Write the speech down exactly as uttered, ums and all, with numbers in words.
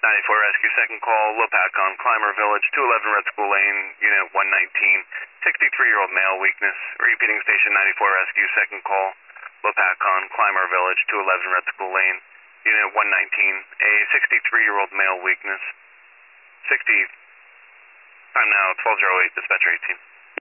ninety-four Rescue, second call, Lopakon, Clymer Village, two eleven Red School Lane, Unit one nineteen, sixty-three-year-old male, weakness. Repeating station ninety-four Rescue, second call, Lopakon, Clymer Village, two eleven Red School Lane, Unit one nineteen, a sixty-three-year-old male, weakness. sixty, time now, twelve oh eight, dispatcher eighteen.